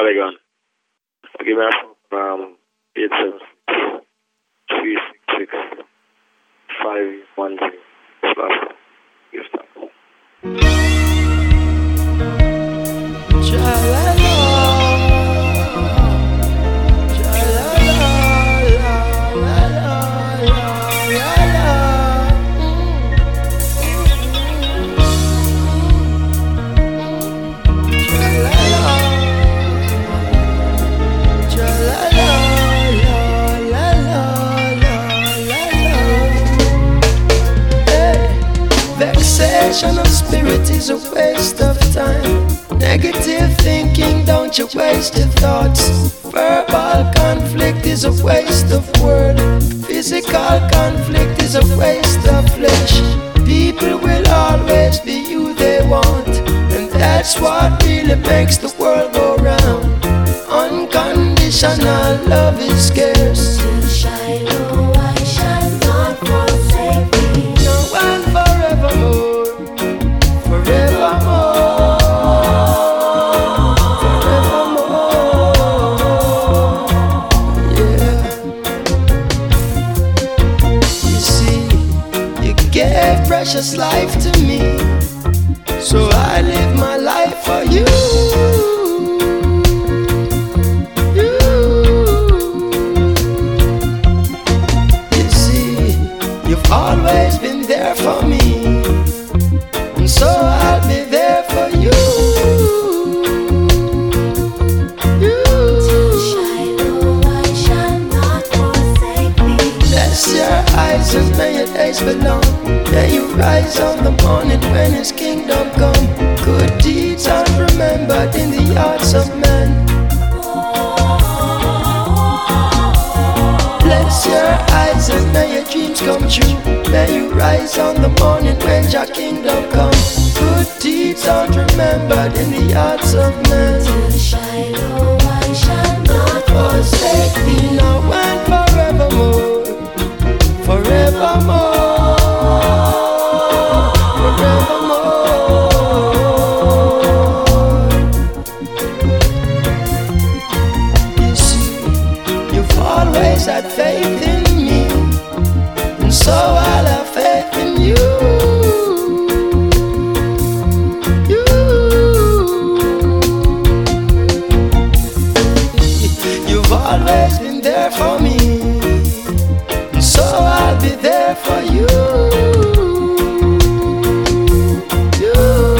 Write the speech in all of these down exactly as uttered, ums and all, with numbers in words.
Polygon. Give me a phone, um, eight seven six, three six six, five one zero. Slash. Give thanks. Vexation of spirit is a waste of time. Negative thinking, don't you waste your thoughts. Verbal conflict is a waste of word. Physical conflict is a waste of flesh. People will always be who they want, and that's what really makes the world go round. Unconditional love is scarce. To Shiloh I shall not forsake thee. No one forevermore, forevermore, forevermore. Yeah. You see, you gave precious life to me, so I live my life for you. You've always been there for me, and so I'll be there for you. You. To Shiloh I shall not forsake thee. Bless your eyes and may your days belong. May you rise on the morning when His kingdom come. Good deeds are remembered in the hearts of men. Bless your eyes and may your dreams come true. May you rise on the morning when your kingdom comes. Good deeds are remembered in the hearts of men. To Shiloh I shall not forsake thee. Now and forevermore, forevermore, forevermore. You see, you've always had faith in me, and so I'll have faith in you. You. You've always been there for me, and so I'll be there for you. You.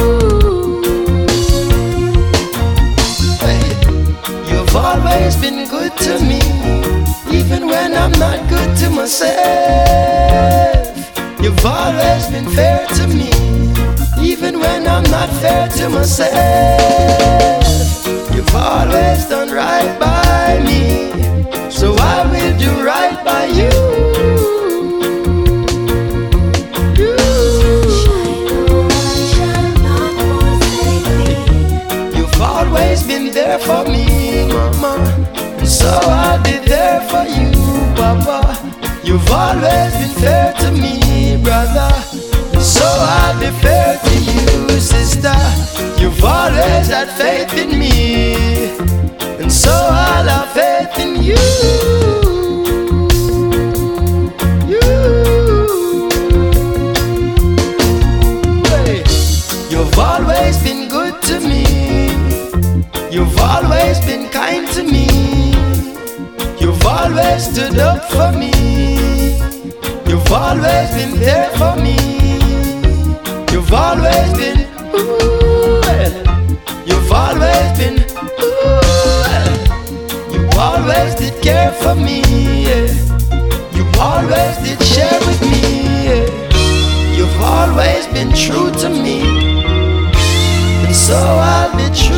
Hey, you've always been good to me, even when I'm not good to myself. You've always been fair to me, even when I'm not fair to myself. You've always done right by me, so I will do right by you. You. Shiloh I shall not forsake thee. You've always been there for me, mama, and so I'll be there for you, papa. You've always been fair to me, brother, and so I'll be fair to you, sister. You've always had faith in me, and so I'll have faith in you. You. Hey. You've always been good to me. You've always been kind to me. You've always stood up for me. You've always been there for me. You've always been, ooh, you've always been, ooh, you always did care for me. Yeah. You always did share with me. Yeah. You've always been true to me, and so I'll be true.